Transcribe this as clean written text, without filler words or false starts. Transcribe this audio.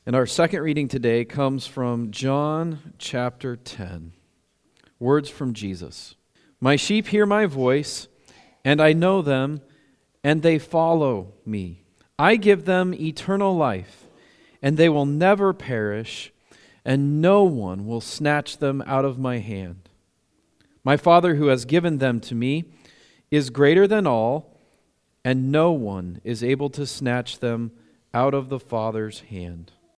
And our second reading today comes from John chapter 10. Words from Jesus. My sheep hear my voice, and I know them, and they follow me. I give them eternal life, and they will never perish, and no one will snatch them out of my hand. My Father who has given them to me is greater than all, and no one is able to snatch them out of the Father's hand.